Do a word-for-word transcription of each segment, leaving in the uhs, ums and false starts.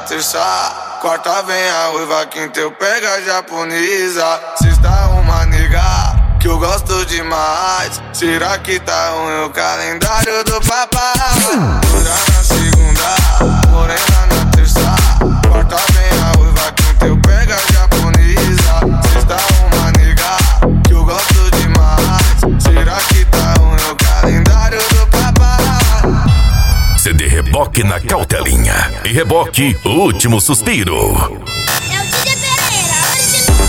terça, quarta vem a ruiva, quinta eu pego a japonesa. Sexta uma nega que eu gosto demais. Será que tá ruim o calendário do papai? Dura na segunda, morena na terça, quarta vem a ruiva, quinta eu pego a japonesa. Sexta uma nega que eu gosto demais. Será que tá ruim o calendário do papai? C D Reboque na Cautelinha. E Reboque, o último suspiro. É o D J Pereira, original.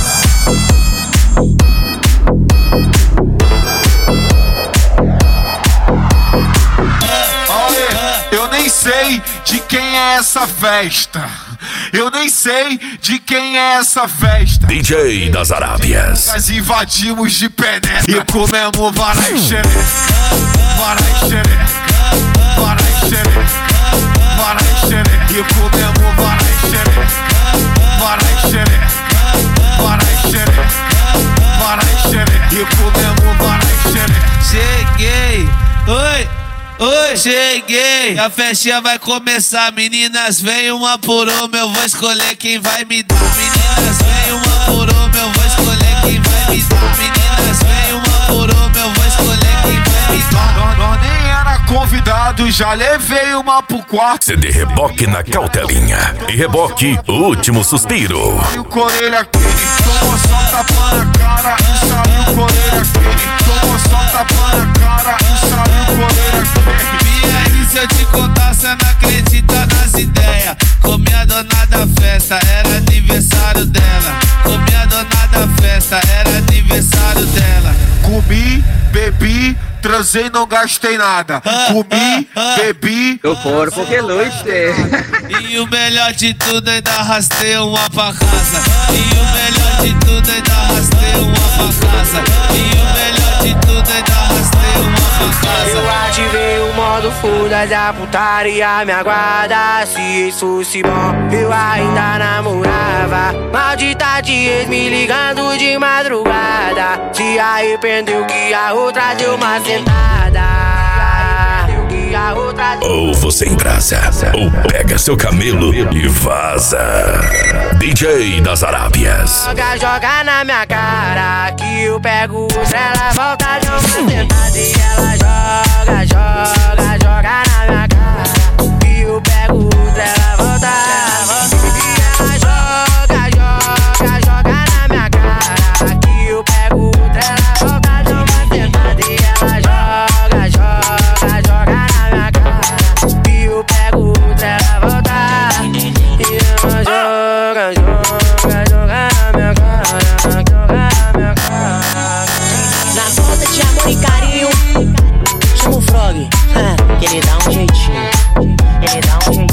Olha, eu nem sei de quem é essa festa. Eu nem sei de quem é essa festa. D J das Arábias. Nós invadimos de penetra e comemos varai xereca. Varai xereca, varai xereca, varai xereca. E comemos varai xereca, varai xereca, varai xereca, varai xereca. E comemos varai xereca. Cheguei, oi, oi, cheguei. A festinha vai começar, meninas, vem uma por uma, eu vou escolher quem vai me dar. Meninas, vem uma por uma, eu vou escolher quem vai me dar. Meninas, vem uma por uma, eu vou escolher quem vai me dar. Nós nem era convidado, já levei uma pro quarto. C D Reboque na Cautelinha. E Reboque, o último suspiro. E o Corelha quente, tomou só tapa na cara e saiu Corelha quente. Tomou só tapa na cara e saiu Corelha quente. E aí, se eu te contar, cê não acredita nas ideias. Comi a dona da festa, era aniversário dela. Comi a dona da festa, era aniversário dela. Comi, bebi, transei, não gastei nada. Comi, bebi. O corpo que luxe. E o melhor de tudo, ainda arrastei uma pra casa. E o melhor de tudo, ainda arrastei uma pra casa. E o melhor de tudo, ainda arrastei uma pra casa. Eu ativei o modo foda da putaria, me aguarda. Se isso fosse bom, eu ainda namorava. Maldita de ex me ligando de madrugada. Se arrependeu que a outra deu uma sentada. Ou você embrasa, ou pega seu camelo e vaza. D J das Arábias. Joga, joga na minha cara que eu pego ela volta de uma sentada. E ela joga, joga, joga na minha cara que eu pego ela volta. E ela joga, joga, joga na minha cara que eu pego ela volta de uma sentada. E ela joga, joga, joga na minha cara que eu pego ela volta. E ela joga, joga, joga na minha cara, joga na minha cara. Na falta de amor e carinho, chama o Frog, que ele dá um jeitinho. Ele dá um jeitinho.